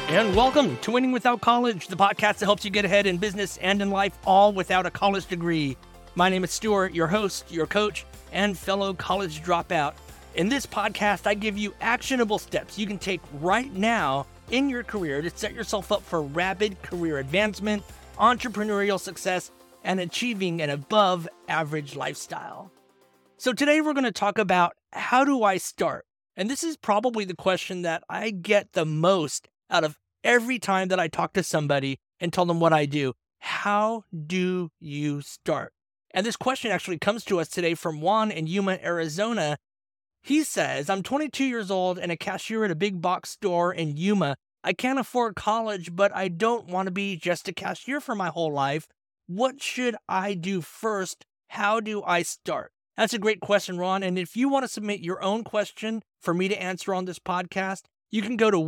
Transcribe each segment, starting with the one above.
And welcome to Winning Without College, the podcast that helps you get ahead in business and in life, all without a college degree. My name is Stuart, your host, your coach, and fellow college dropout. In this podcast, I give you actionable steps you can take right now in your career to set yourself up for rapid career advancement, entrepreneurial success, and achieving an above-average lifestyle. So today we're going to talk about how do I start? And this is probably the question that I get the most out of every time that I talk to somebody and tell them what I do. How do you start? And this question actually comes to us today from Juan in Yuma, Arizona. He says, I'm 22 years old and a cashier at a big box store in Yuma. I can't afford college, but I don't want to be just a cashier for my whole life. What should I do first? How do I start? That's a great question, Ron. And if you want to submit your own question for me to answer on this podcast, you can go to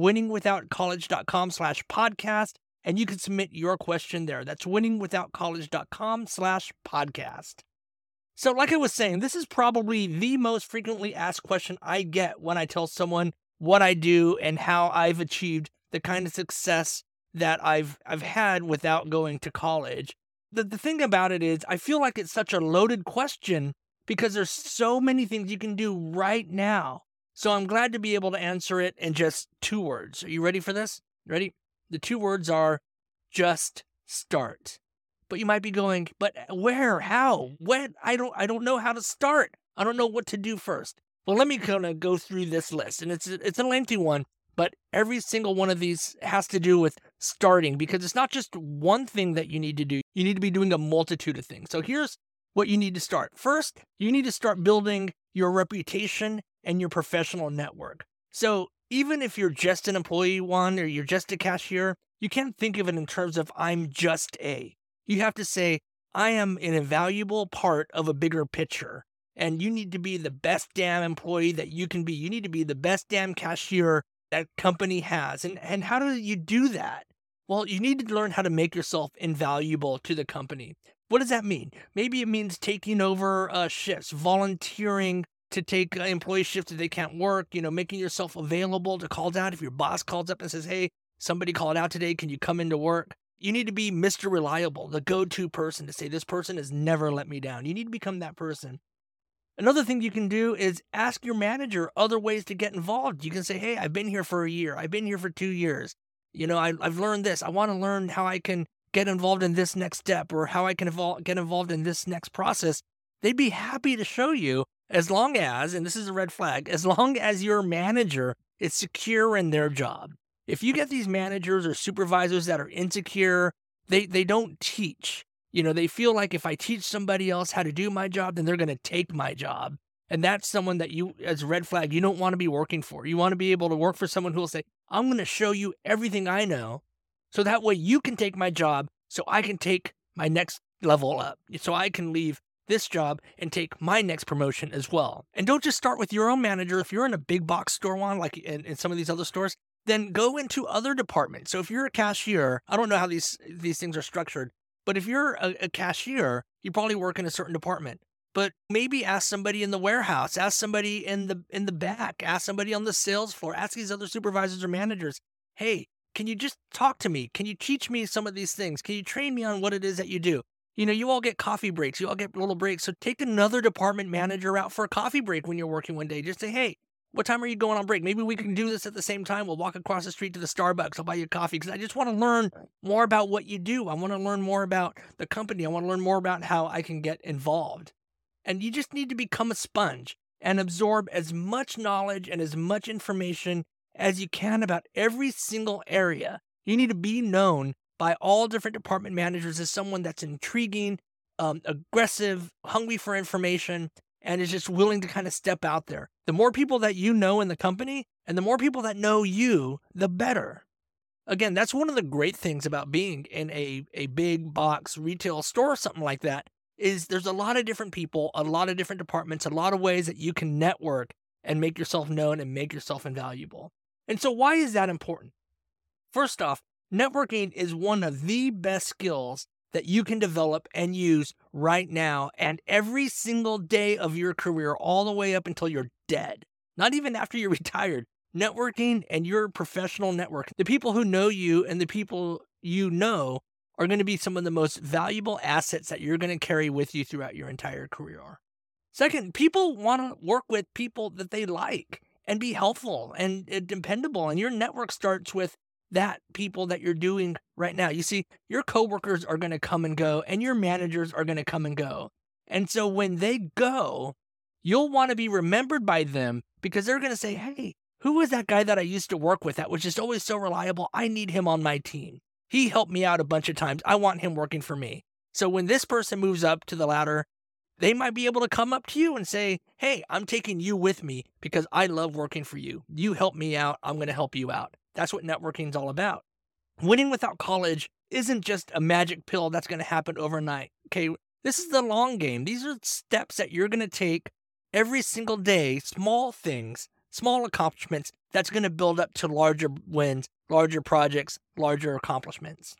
winningwithoutcollege.com/podcast and you can submit your question there. That's winningwithoutcollege.com/podcast. So like I was saying, this is probably the most frequently asked question I get when I tell someone what I do and how I've achieved the kind of success that I've had without going to college. The thing about it is I feel like it's such a loaded question because there's so many things you can do right now. So I'm glad to be able to answer it in just 2 words. Are you ready for this? Ready? The 2 words are just start. But you might be going, but where, how, when? I don't know how to start. I don't know what to do first. Well, let me kind of go through this list, and it's a lengthy one, but every single one of these has to do with starting because it's not just one thing that you need to do. You need to be doing a multitude of things. So here's what you need to start. First, you need to start building your reputation and your professional network. So even if you're just an employee one or you're just a cashier, you can't think of it in terms of I'm just a. You have to say, I am an invaluable part of a bigger picture. And you need to be the best damn employee that you can be. You need to be the best damn cashier that company has. And how do you do that? Well, you need to learn how to make yourself invaluable to the company. What does that mean? Maybe it means taking over shifts, volunteering to take employee shifts if they can't work, making yourself available to call out if your boss calls up and says, hey, somebody called out today, can you come into work? You need to be Mr. Reliable, the go-to person to say, this person has never let me down. You need to become that person. Another thing you can do is ask your manager other ways to get involved. You can say, hey, I've been here for a year. I've been here for 2 years. I've learned this. I want to learn how I can get involved in this next step or how I can get involved in this next process. They'd be happy to show you as long as, and this is a red flag, as long as your manager is secure in their job. If you get these managers or supervisors that are insecure, they don't teach. They feel like if I teach somebody else how to do my job, then they're going to take my job. And that's someone that you, as a red flag, you don't want to be working for. You want to be able to work for someone who will say, I'm going to show you everything I know. So that way you can take my job so I can take my next level up. So I can leave this job and take my next promotion as well. And don't just start with your own manager. If you're in a big box store one, like in some of these other stores, then go into other departments. So if you're a cashier, I don't know how these things are structured, but if you're a cashier, you probably work in a certain department. But maybe ask somebody in the warehouse, ask somebody in the back, ask somebody on the sales floor, ask these other supervisors or managers, hey, can you just talk to me? Can you teach me some of these things? Can you train me on what it is that you do? You all get coffee breaks. You all get little breaks. So take another department manager out for a coffee break when you're working one day. Just say, hey, what time are you going on break? Maybe we can do this at the same time. We'll walk across the street to the Starbucks. I'll buy you coffee because I just want to learn more about what you do. I want to learn more about the company. I want to learn more about how I can get involved. And you just need to become a sponge and absorb as much knowledge and as much information as you can about every single area. You need to be known by all different department managers as someone that's intriguing, aggressive, hungry for information, and is just willing to kind of step out there. The more people that you know in the company and the more people that know you, the better. Again, that's one of the great things about being in a big box retail store or something like that is there's a lot of different people, a lot of different departments, a lot of ways that you can network and make yourself known and make yourself invaluable. And so why is that important? First off, networking is one of the best skills that you can develop and use right now and every single day of your career all the way up until you're dead. Not even after you're retired, networking and your professional network, the people who know you and the people you know are going to be some of the most valuable assets that you're going to carry with you throughout your entire career. Second, people want to work with people that they like and be helpful and dependable. And your network starts with that people that you're doing right now. You see, your coworkers are going to come and go, and your managers are going to come and go. And so when they go, you'll want to be remembered by them because they're going to say, hey, who was that guy that I used to work with that was just always so reliable? I need him on my team. He helped me out a bunch of times. I want him working for me. So when this person moves up to the ladder, they might be able to come up to you and say, hey, I'm taking you with me because I love working for you. You help me out. I'm going to help you out. That's what networking is all about. Winning without college isn't just a magic pill that's going to happen overnight. Okay, this is the long game. These are steps that you're going to take every single day, small things, small accomplishments that's going to build up to larger wins, larger projects, larger accomplishments.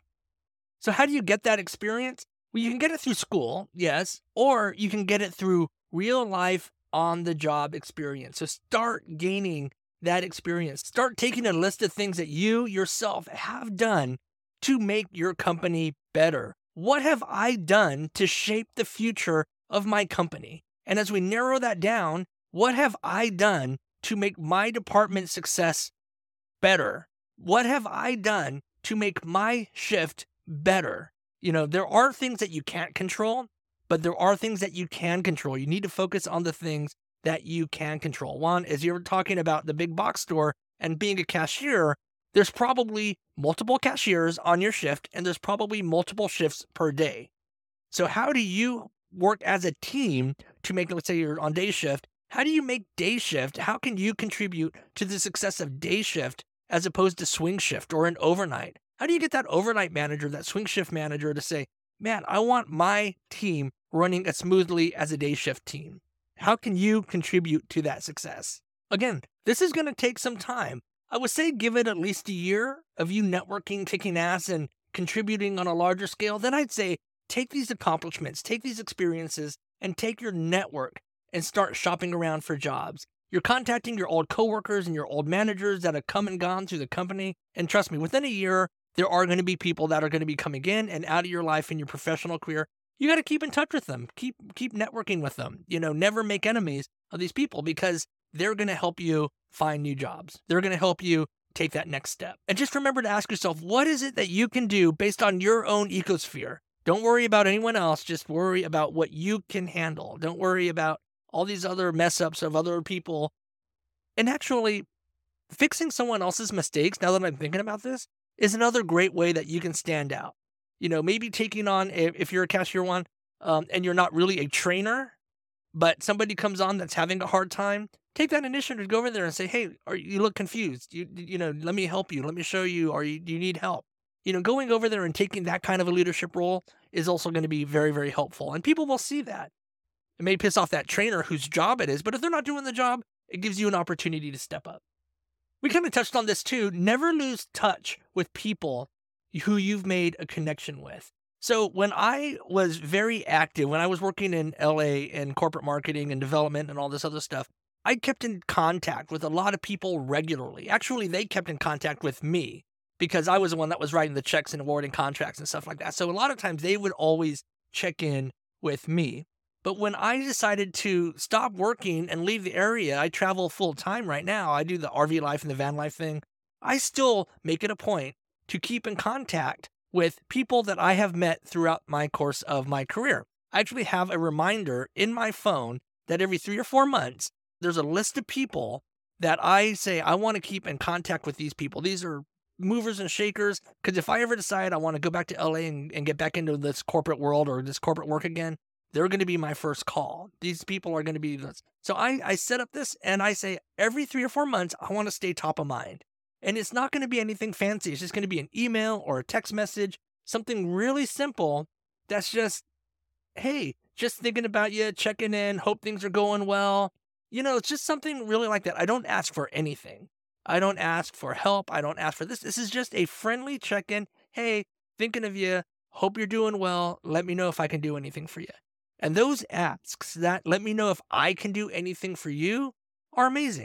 So how do you get that experience? Well, you can get it through school, yes, or you can get it through real life on the job experience. So start gaining that experience. Start taking a list of things that you yourself have done to make your company better. What have I done to shape the future of my company? And as we narrow that down, what have I done to make my department success better? What have I done to make my shift better? You know, there are things that you can't control, but there are things that you can control. You need to focus on the things that you can control. One, as you were talking about the big box store and being a cashier, there's probably multiple cashiers on your shift, and there's probably multiple shifts per day. So how do you work as a team to make, let's say you're on day shift, how do you make day shift? How can you contribute to the success of day shift as opposed to swing shift or an overnight? How do you get that overnight manager, that swing shift manager to say, man, I want my team running as smoothly as a day shift team? How can you contribute to that success? Again, this is going to take some time. I would say give it at least a year of you networking, kicking ass, and contributing on a larger scale. Then I'd say take these accomplishments, take these experiences, and take your network and start shopping around for jobs. You're contacting your old coworkers and your old managers that have come and gone through the company. And trust me, within a year, there are going to be people that are going to be coming in and out of your life in your professional career. You got to keep in touch with them. Keep networking with them. You know, never make enemies of these people because they're going to help you find new jobs. They're going to help you take that next step. And just remember to ask yourself, what is it that you can do based on your own ecosphere? Don't worry about anyone else. Just worry about what you can handle. Don't worry about all these other mess ups of other people. And actually, fixing someone else's mistakes, now that I'm thinking about this, is another great way that you can stand out. You know, maybe taking on, if you're a cashier one, and you're not really a trainer, but somebody comes on that's having a hard time, take that initiative to go over there and say, hey, you look confused. You know, let me help you. Let me show you, or do you need help? You know, going over there and taking that kind of a leadership role is also going to be very, very helpful. And people will see that. It may piss off that trainer whose job it is, but if they're not doing the job, it gives you an opportunity to step up. We kind of touched on this too. Never lose touch with people who you've made a connection with. So when I was very active, when I was working in LA in corporate marketing and development and all this other stuff, I kept in contact with a lot of people regularly. Actually, they kept in contact with me because I was the one that was writing the checks and awarding contracts and stuff like that. So a lot of times they would always check in with me. But when I decided to stop working and leave the area, I travel full time right now. I do the RV life and the van life thing. I still make it a point to keep in contact with people that I have met throughout my course of my career. I actually have a reminder in my phone that every 3 or 4 months, there's a list of people that I say, I want to keep in contact with these people. These are movers and shakers. Because if I ever decide I want to go back to LA and get back into this corporate world or this corporate work again, they're going to be my first call. These people are going to be this. So I set up this and I say every 3 or 4 months, I want to stay top of mind. And it's not going to be anything fancy. It's just going to be an email or a text message, something really simple that's just, hey, just thinking about you, checking in, hope things are going well. You know, it's just something really like that. I don't ask for anything. I don't ask for help. I don't ask for this. This is just a friendly check-in. Hey, thinking of you. Hope you're doing well. Let me know if I can do anything for you. And those asks that let me know if I can do anything for you are amazing.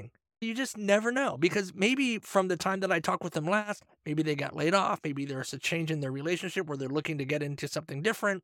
You just never know, because maybe from the time that I talked with them last, maybe they got laid off. Maybe there's a change in their relationship where they're looking to get into something different.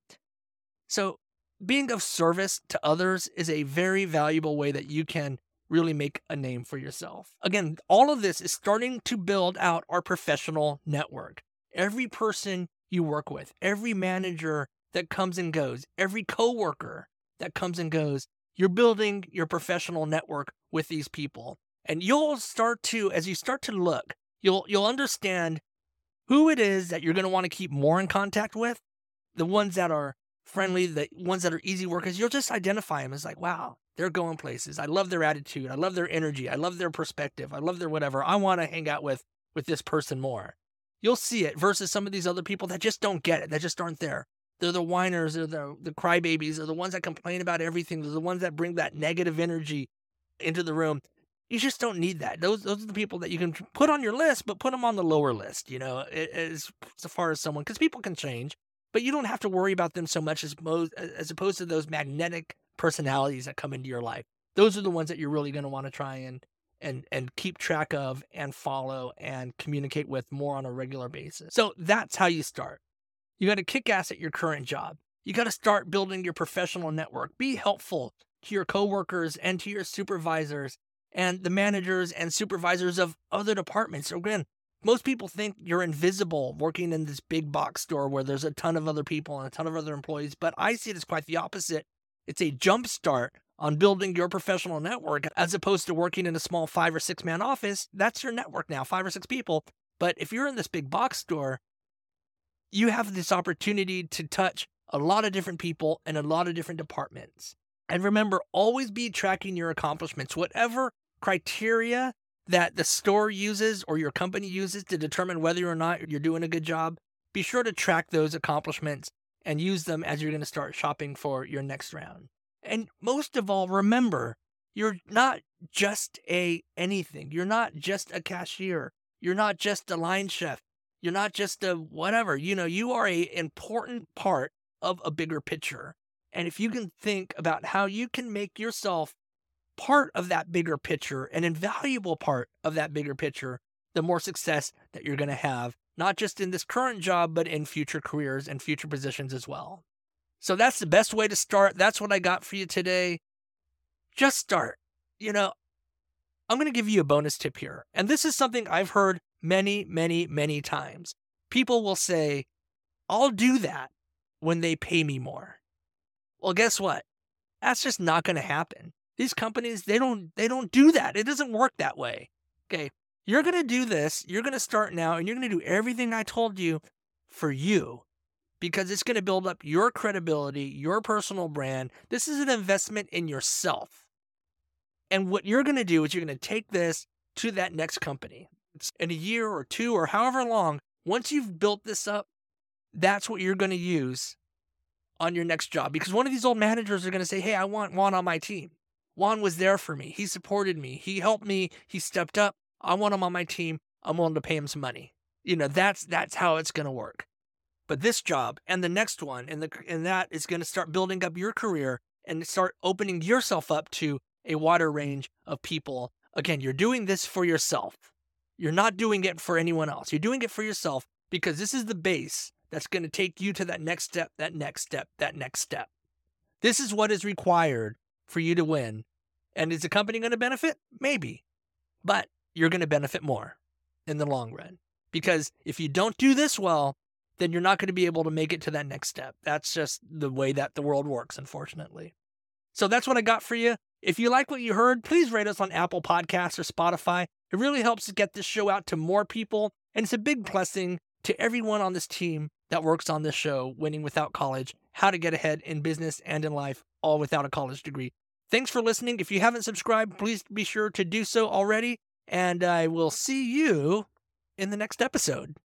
So being of service to others is a very valuable way that you can really make a name for yourself. Again, all of this is starting to build out our professional network. Every person you work with, every manager that comes and goes, every coworker that comes and goes, you're building your professional network with these people. And you'll start to, as you start to look, you'll understand who it is that you're going to want to keep more in contact with, the ones that are friendly, the ones that are easy workers. You'll just identify them as like, wow, they're going places. I love their attitude. I love their energy. I love their perspective. I love their whatever. I want to hang out with this person more. You'll see it versus some of these other people that just don't get it, that just aren't there. They're the whiners, they're the crybabies, they're the ones that complain about everything. They're the ones that bring that negative energy into the room. You just don't need that. Those are the people that you can put on your list, but put them on the lower list, as far as someone, because people can change, but you don't have to worry about them so much as opposed to those magnetic personalities that come into your life. Those are the ones that you're really going to want to try and keep track of and follow and communicate with more on a regular basis. So that's how you start. You got to kick ass at your current job. You got to start building your professional network. Be helpful to your coworkers and to your supervisors and the managers and supervisors of other departments. So again, most people think you're invisible working in this big box store where there's a ton of other people and a ton of other employees, but I see it as quite the opposite. It's a jump start on building your professional network as opposed to working in a small 5 or 6 man office. That's your network now, 5 or 6 people. But if you're in this big box store, you have this opportunity to touch a lot of different people in a lot of different departments. And remember, always be tracking your accomplishments. Whatever criteria that the store uses or your company uses to determine whether or not you're doing a good job, be sure to track those accomplishments and use them as you're going to start shopping for your next round. And most of all, remember, you're not just anything. You're not just a cashier. You're not just a line chef. You're not just a whatever. You are an important part of a bigger picture. And if you can think about how you can make yourself part of that bigger picture, an invaluable part of that bigger picture, the more success that you're going to have, not just in this current job, but in future careers and future positions as well. So that's the best way to start. That's what I got for you today. Just start. I'm going to give you a bonus tip here. And this is something I've heard many, many, many times. People will say, I'll do that when they pay me more. Well, guess what? That's just not going to happen. These companies, they don't do that. It doesn't work that way. Okay. You're going to do this. You're going to start now and you're going to do everything I told you for you, because it's going to build up your credibility, your personal brand. This is an investment in yourself. And what you're going to do is you're going to take this to that next company. It's in a year or 2 or however long, once you've built this up, that's what you're going to use on your next job. Because one of these old managers are going to say, hey, I want Juan on my team. Juan was there for me. He supported me. He helped me. He stepped up. I want him on my team. I'm willing to pay him some money. That's how it's going to work. But this job and the next one and that is going to start building up your career and start opening yourself up to a wider range of people. Again, you're doing this for yourself. You're not doing it for anyone else. You're doing it for yourself because this is the base that's going to take you to that next step, that next step, that next step. This is what is required for you to win. And is the company going to benefit? Maybe. But you're going to benefit more in the long run. Because if you don't do this well, then you're not going to be able to make it to that next step. That's just the way that the world works, unfortunately. So that's what I got for you. If you like what you heard, please rate us on Apple Podcasts or Spotify. It really helps to get this show out to more people. And it's a big blessing to everyone on this team that works on this show, Winning Without College, how to get ahead in business and in life, all without a college degree. Thanks for listening. If you haven't subscribed, please be sure to do so already. And I will see you in the next episode.